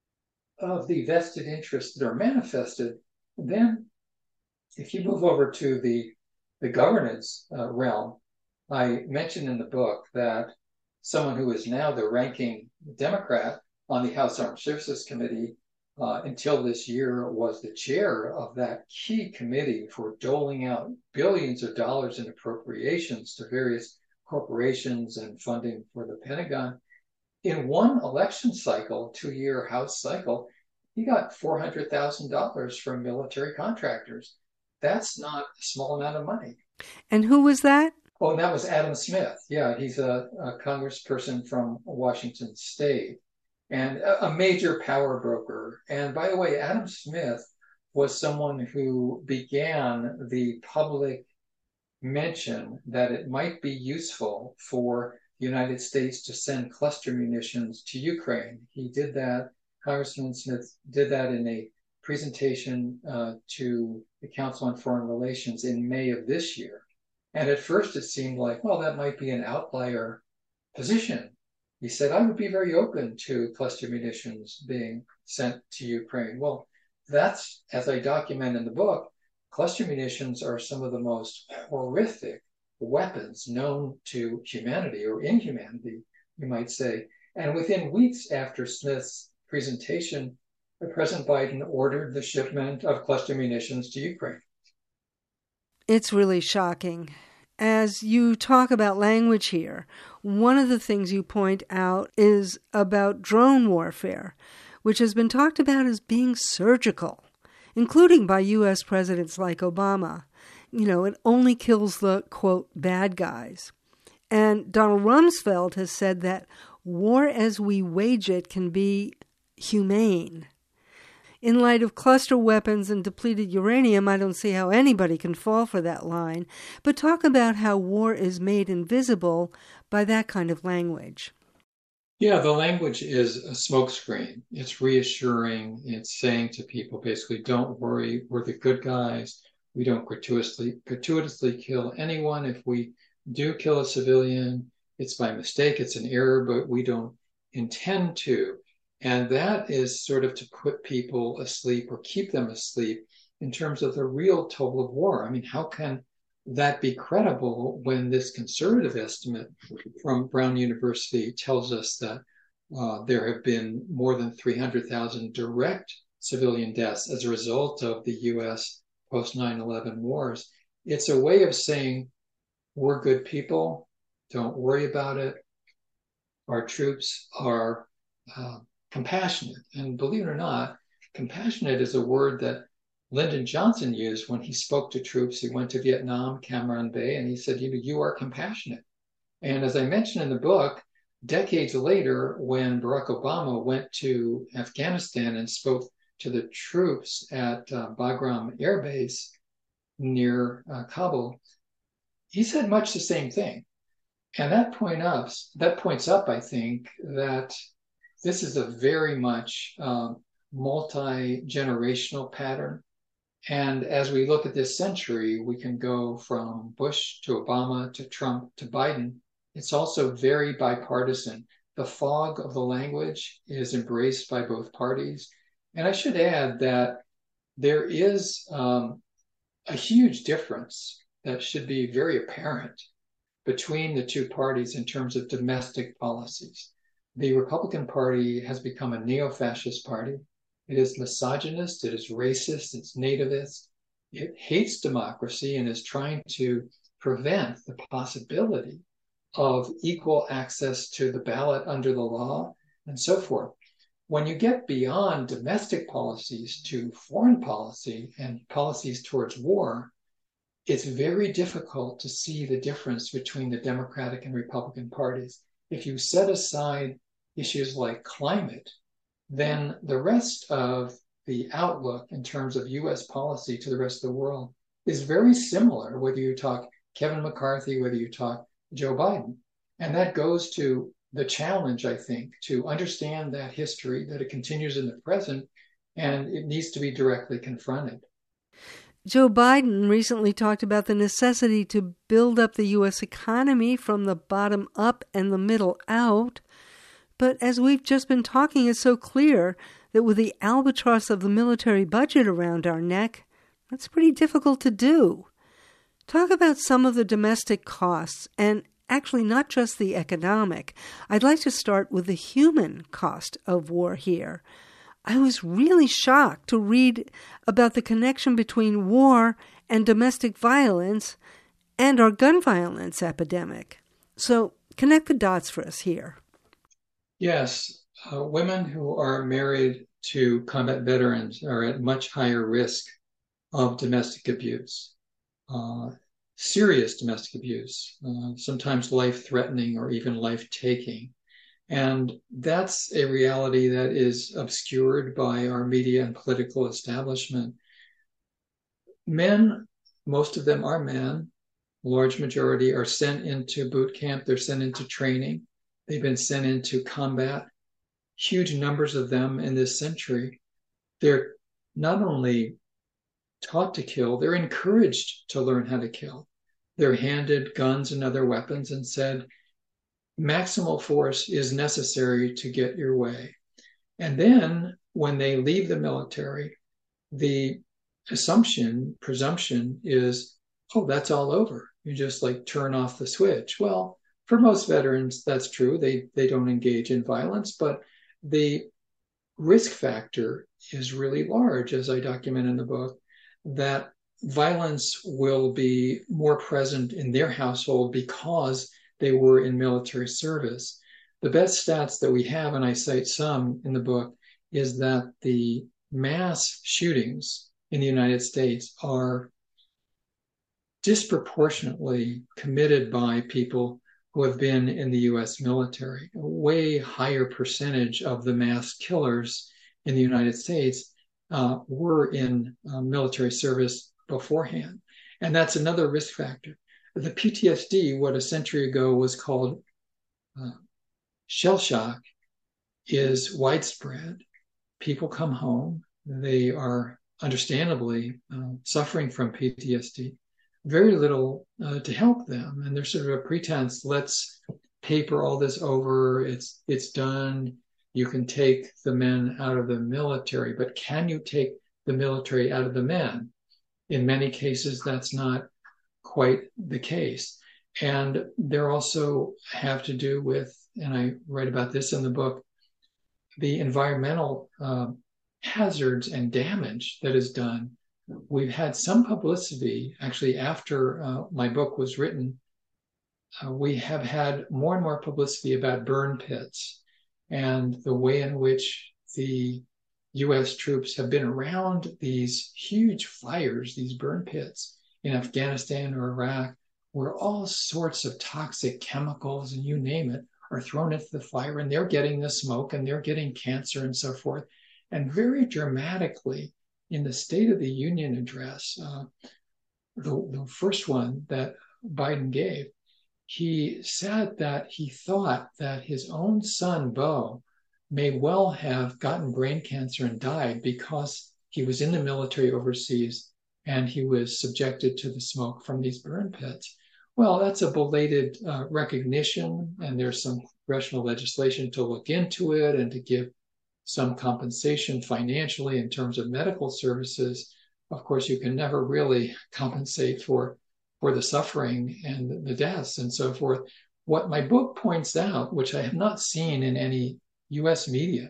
S2: of the vested interests that are manifested. Then if you move over to the, the governance uh, realm, I mentioned in the book that someone who is now the ranking Democrat on the House Armed Services Committee uh, until this year was the chair of that key committee for doling out billions of dollars in appropriations to various corporations and funding for the Pentagon. In one election cycle, two-year House cycle, he got four hundred thousand dollars from military contractors. That's not a small amount of money.
S1: And who was that?
S2: Oh, and that was Adam Smith. Yeah, he's a, a congressperson from Washington State. and a, a major power broker. And by the way, Adam Smith was someone who began the public mention that it might be useful for the United States to send cluster munitions to Ukraine. He did that, Congressman Smith did that in a presentation uh, to the Council on Foreign Relations in May of this year. And at first it seemed like, well, that might be an outlier position. He said, I would be very open to cluster munitions being sent to Ukraine. Well, that's, as I document in the book, cluster munitions are some of the most horrific weapons known to humanity, or inhumanity, you might say. And within weeks after Smith's presentation, President Biden ordered the shipment of cluster munitions to Ukraine.
S1: It's really shocking. As you talk about language here, one of the things you point out is about drone warfare, which has been talked about as being surgical, including by U S presidents like Obama. You know, it only kills the, quote, bad guys. And Donald Rumsfeld has said that war as we wage it can be humane. In light of cluster weapons and depleted uranium, I don't see how anybody can fall for that line. But talk about how war is made invisible by that kind of language.
S2: Yeah, the language is a smokescreen. It's reassuring. It's saying to people, basically, don't worry, we're the good guys. We don't gratuitously, gratuitously kill anyone. If we do kill a civilian, it's by mistake, it's an error, but we don't intend to. And that is sort of to put people asleep or keep them asleep in terms of the real toll of war. I mean, how can that be credible when this conservative estimate from Brown University tells us that uh, there have been more than three hundred thousand direct civilian deaths as a result of the U S post nine eleven wars? It's a way of saying, we're good people, don't worry about it. Our troops are uh, compassionate. And believe it or not, compassionate is a word that Lyndon Johnson used when he spoke to troops. He went to Vietnam, Cam Ranh Bay, and he said, you, you are compassionate. And as I mentioned in the book, decades later, when Barack Obama went to Afghanistan and spoke to the troops at uh, Bagram Air Base near uh, Kabul, he said much the same thing. And that point up, that points up, I think, that this is a very much um, multi-generational pattern. And as we look at this century, we can go from Bush to Obama to Trump to Biden. It's also very bipartisan. The fog of the language is embraced by both parties. And I should add that there is um, a huge difference that should be very apparent between the two parties in terms of domestic policies. The Republican Party has become a neo-fascist party. It is misogynist, it is racist, it's nativist. It hates democracy and is trying to prevent the possibility of equal access to the ballot under the law and so forth. When you get beyond domestic policies to foreign policy and policies towards war, it's very difficult to see the difference between the Democratic and Republican parties. If you set aside issues like climate, then the rest of the outlook in terms of U S policy to the rest of the world is very similar, whether you talk Kevin McCarthy, whether you talk Joe Biden. And that goes to the challenge, I think, to understand that history, that it continues in the present, and it needs to be directly confronted.
S1: Joe Biden recently talked about the necessity to build up the U S economy from the bottom up and the middle out. But as we've just been talking, it's so clear that with the albatross of the military budget around our neck, that's pretty difficult to do. Talk about some of the domestic costs, and actually not just the economic. I'd like to start with the human cost of war here. I was really shocked to read about the connection between war and domestic violence and our gun violence epidemic. So connect the dots for us here.
S2: Yes, uh, women who are married to combat veterans are at much higher risk of domestic abuse, uh, serious domestic abuse, uh, sometimes life-threatening or even life-taking. And that's a reality that is obscured by our media and political establishment. Men, most of them are men, large majority are sent into boot camp, they're sent into training, they've been sent into combat, huge numbers of them in this century. They're not only taught to kill, they're encouraged to learn how to kill. They're handed guns and other weapons and said, maximal force is necessary to get your way. And then when they leave the military, the assumption, presumption is, oh, that's all over. You just like turn off the switch. Well, for most veterans, that's true. They they don't engage in violence, but the risk factor is really large, as I document in the book, that violence will be more present in their household because they were in military service. The best stats that we have, and I cite some in the book, is that the mass shootings in the United States are disproportionately committed by people who have been in the U S military. A way higher percentage of the mass killers in the United States uh, were in uh, military service beforehand. And that's another risk factor. The P T S D, what a century ago was called uh, shell shock, is widespread. People come home. They are understandably uh, suffering from P T S D. Very little uh, to help them. And there's sort of a pretense, let's paper all this over. It's, it's done. You can take the men out of the military, but can you take the military out of the men? In many cases, that's not quite the case. And there also have to do with, and I write about this in the book, the environmental uh, hazards and damage that is done. We've had some publicity, actually, after uh, my book was written, uh, we have had more and more publicity about burn pits and the way in which the U S troops have been around these huge fires, these burn pits in Afghanistan or Iraq, where all sorts of toxic chemicals and you name it are thrown into the fire, and they're getting the smoke and they're getting cancer and so forth. And very dramatically, in the State of the Union address, uh, the, the first one that Biden gave, he said that he thought that his own son, Beau, may well have gotten brain cancer and died because he was in the military overseas and he was subjected to the smoke from these burn pits. Well, that's a belated uh, recognition, and there's some congressional legislation to look into it and to give some compensation financially in terms of medical services. Of course, you can never really compensate for, for the suffering and the deaths and so forth. What my book points out, which I have not seen in any U S media,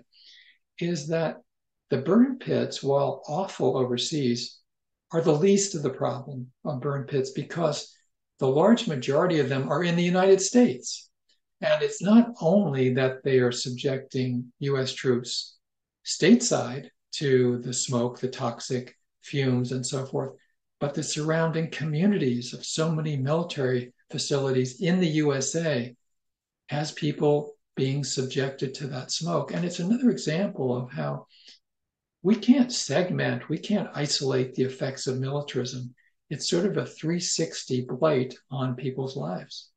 S2: is that the burn pits, while awful overseas, are the least of the problem of burn pits because the large majority of them are in the United States. And it's not only that they are subjecting U S troops stateside to the smoke, the toxic fumes, and so forth, but the surrounding communities of so many military facilities in the U S A has people being subjected to that smoke. And it's another example of how we can't segment, we can't isolate the effects of militarism. It's sort of a three sixty blight on people's lives.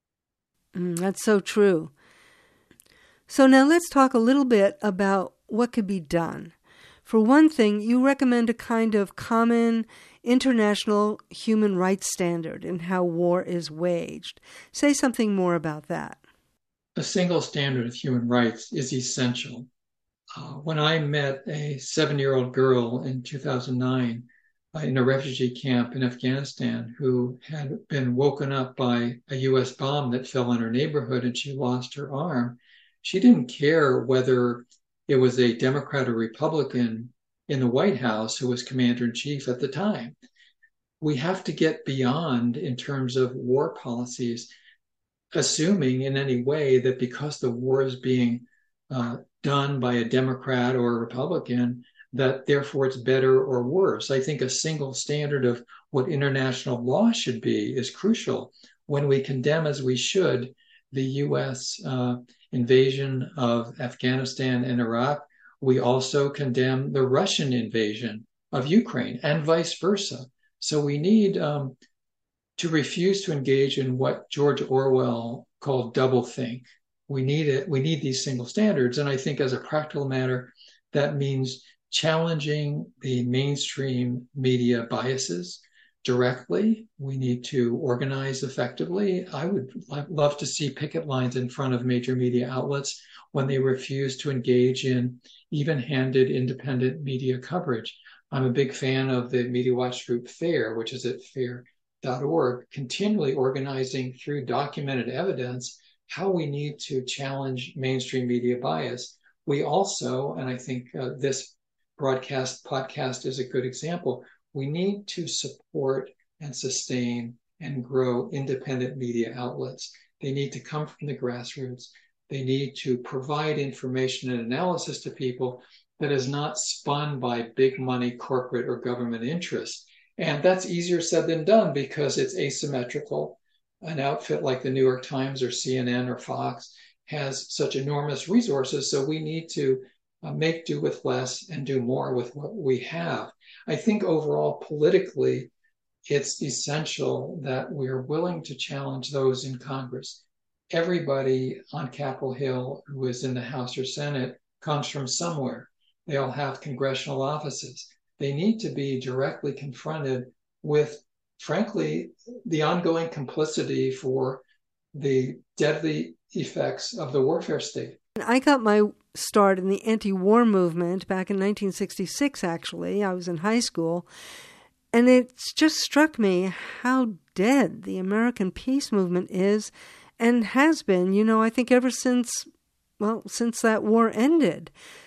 S1: Mm, that's so true. So now let's talk a little bit about what could be done. For one thing, you recommend a kind of common international human rights standard in how war is waged. Say something more about that.
S2: A single standard of human rights is essential. Uh, when I met a seven-year-old girl in two thousand nine uh, in a refugee camp in Afghanistan who had been woken up by a U S bomb that fell in her neighborhood and she lost her arm, she didn't care whether it was a Democrat or Republican in the White House who was commander-in-chief at the time. We have to get beyond, in terms of war policies, assuming in any way that because the war is being uh, done by a Democrat or a Republican, that therefore it's better or worse. I think a single standard of what international law should be is crucial. When we condemn, as we should, the U S uh, invasion of Afghanistan and Iraq, we also condemn the Russian invasion of Ukraine and vice versa. So we need um, to refuse to engage in what George Orwell called doublethink. We need it. We need these single standards. And I think as a practical matter, that means challenging the mainstream media biases directly. We need to organize effectively. I would love to see picket lines in front of major media outlets when they refuse to engage in even-handed independent media coverage. I'm a big fan of the Media Watch group FAIR, which is at fair dot org, continually organizing through documented evidence how we need to challenge mainstream media bias. We also, and I think uh, this broadcast podcast is a good example, we need to support and sustain and grow independent media outlets. They need to come from the grassroots. They need to provide information and analysis to people that is not spun by big money corporate or government interests. And that's easier said than done because it's asymmetrical. An outfit like the New York Times or C N N or Fox has such enormous resources, so we need to uh, make do with less and do more with what we have. I think overall, politically, it's essential that we're willing to challenge those in Congress. Everybody on Capitol Hill who is in the House or Senate comes from somewhere. They all have congressional offices. They need to be directly confronted with, frankly, the ongoing complicity for the deadly effects of the warfare state.
S1: I got my start in the anti-war movement back in nineteen sixty-six, actually. I was in high school. And it's just struck me how dead the American peace movement is and has been, you know, I think ever since, well, since that war ended.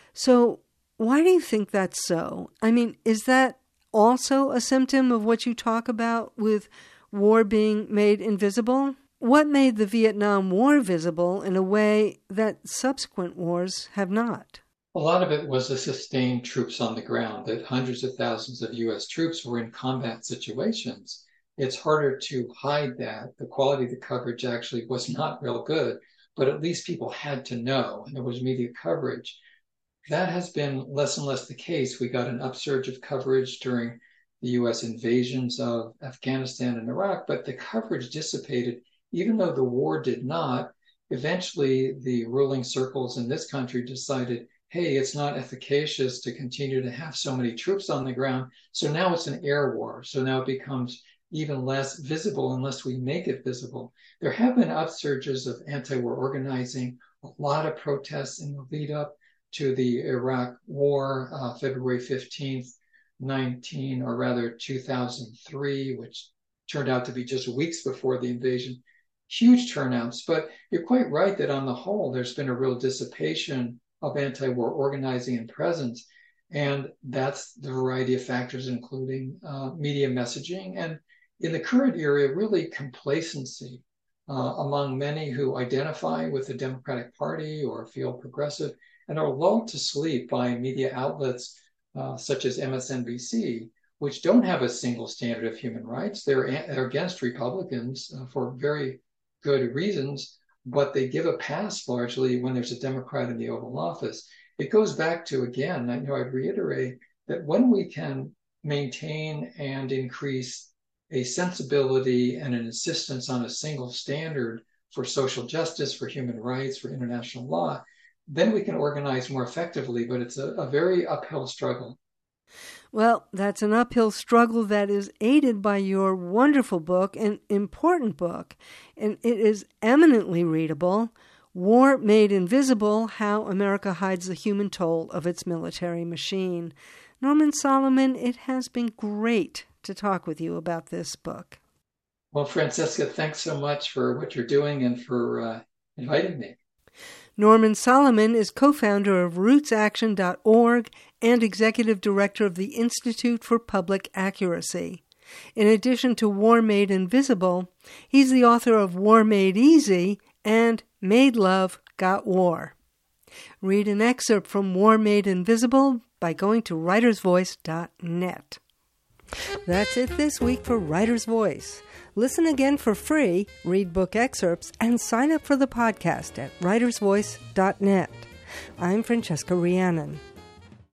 S1: So why do you think that's so? I mean, is that also a symptom of what you talk about with war being made invisible? What made the Vietnam War visible in a way that subsequent wars have not?
S2: A lot of it was the sustained troops on the ground, that hundreds of thousands of U S troops were in combat situations. It's harder to hide that. The quality of the coverage actually was not real good, but at least people had to know, and there was media coverage. That has been less and less the case. We got an upsurge of coverage during the U S invasions of Afghanistan and Iraq, but the coverage dissipated, even though the war did not. Eventually, the ruling circles in this country decided, hey, it's not efficacious to continue to have so many troops on the ground. So now it's an air war. So now it becomes even less visible unless we make it visible. There have been upsurges of anti-war organizing, a lot of protests in the lead up to the Iraq war, uh, February fifteenth, nineteen, or rather two thousand three, which turned out to be just weeks before the invasion. Huge turnouts, but you're quite right that on the whole, there's been a real dissipation of anti-war organizing and presence. And that's the variety of factors, including uh, media messaging. And in the current era, really complacency uh, among many who identify with the Democratic Party or feel progressive and are lulled to sleep by media outlets uh, such as M S N B C, which don't have a single standard of human rights. They're, they're against Republicans uh, for very good reasons, but they give a pass largely when there's a Democrat in the Oval Office. It goes back to, again, I know I'd reiterate that when we can maintain and increase a sensibility and an insistence on a single standard for social justice, for human rights, for international law, then we can organize more effectively, but it's a, a very uphill struggle.
S1: Well, that's an uphill struggle that is aided by your wonderful book, an important book, and it is eminently readable, War Made Invisible, How America Hides the Human Toll of Its Military Machine. Norman Solomon, it has been great to talk with you about this book.
S2: Well, Francesca, thanks so much for what you're doing and for uh, inviting me.
S1: Norman Solomon is co-founder of roots action dot org and executive director of the Institute for Public Accuracy. In addition to War Made Invisible, he's the author of War Made Easy and Made Love, Got War. Read an excerpt from War Made Invisible by going to writers voice dot net. That's it this week for Writer's Voice. Listen again for free, read book excerpts, and sign up for the podcast at writers voice dot net. I'm Francesca Rhiannon.